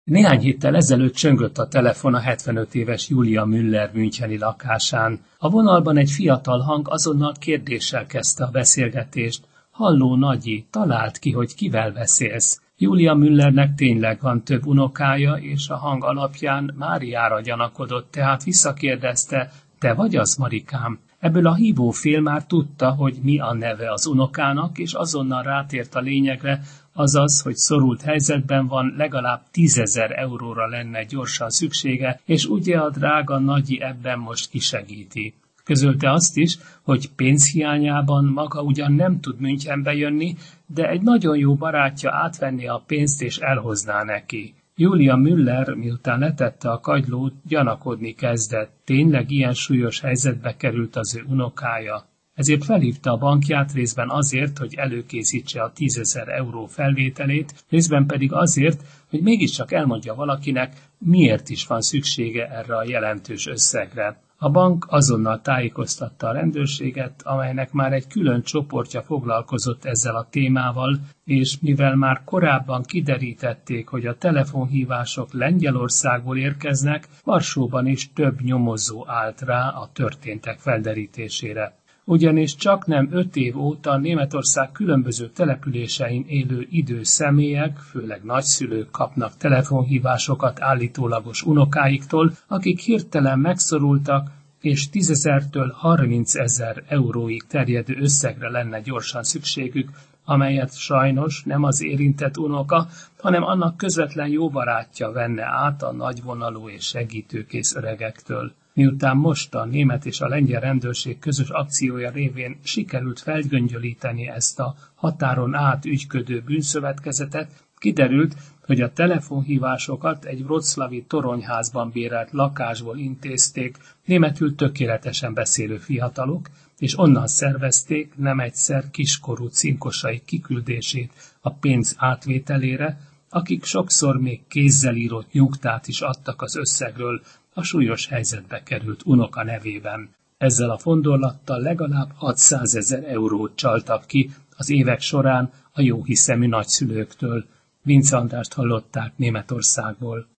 Néhány héttel ezelőtt csöngött a telefon a 75 éves Julia Müller müncheni lakásán. A vonalban egy fiatal hang azonnal kérdéssel kezdte a beszélgetést. Halló, Nagyi, találd ki, hogy kivel beszélsz. Julia Müllernek tényleg van több unokája, és a hang alapján Máriára gyanakodott, tehát visszakérdezte, te vagy az, Marikám? Ebből a hívófél már tudta, hogy mi a neve az unokának, és azonnal rátért a lényegre, azaz, hogy szorult helyzetben van, legalább 10 000 euróra lenne gyorsan szüksége, és ugye a drága Nagyi ebben most kisegíti. Közölte azt is, hogy pénzhiányában maga ugyan nem tud Münchenbe jönni, de egy nagyon jó barátja átvenné a pénzt és elhozná neki. Julia Müller, miután letette a kagylót, gyanakodni kezdett. Tényleg ilyen súlyos helyzetbe került az ő unokája. Ezért felhívta a bankját részben azért, hogy előkészítse a 10 000 euró felvételét, részben pedig azért, hogy mégiscsak elmondja valakinek, miért is van szüksége erre a jelentős összegre. A bank azonnal tájékoztatta a rendőrséget, amelynek már egy külön csoportja foglalkozott ezzel a témával, és mivel már korábban kiderítették, hogy a telefonhívások Lengyelországból érkeznek, Varsóban is több nyomozó állt rá a történtek felderítésére. Ugyanis csaknem 5 év óta Németország különböző településein élő idős személyek, főleg nagyszülők kapnak telefonhívásokat állítólagos unokáiktól, akik hirtelen megszorultak, és 10 000-től 30 000 euróig terjedő összegre lenne gyorsan szükségük, amelyet sajnos nem az érintett unoka, hanem annak közvetlen jó barátja venne át a nagyvonalú és segítőkész öregektől. Miután most a német és a lengyel rendőrség közös akciója révén sikerült felgöngyölíteni ezt a határon át ügyködő bűnszövetkezetet, kiderült, hogy a telefonhívásokat egy wroclawi toronyházban bérelt lakásból intézték németül tökéletesen beszélő fiatalok, és onnan szervezték nem egyszer kiskorú cinkosai kiküldését a pénz átvételére, akik sokszor még kézzel írott nyugtát is adtak az összegről a súlyos helyzetbe került unoka nevében. Ezzel a fondorlattal legalább 600 000 eurót csaltak ki az évek során a jóhiszemű nagyszülőktől. Vince Andrást hallották Németországból.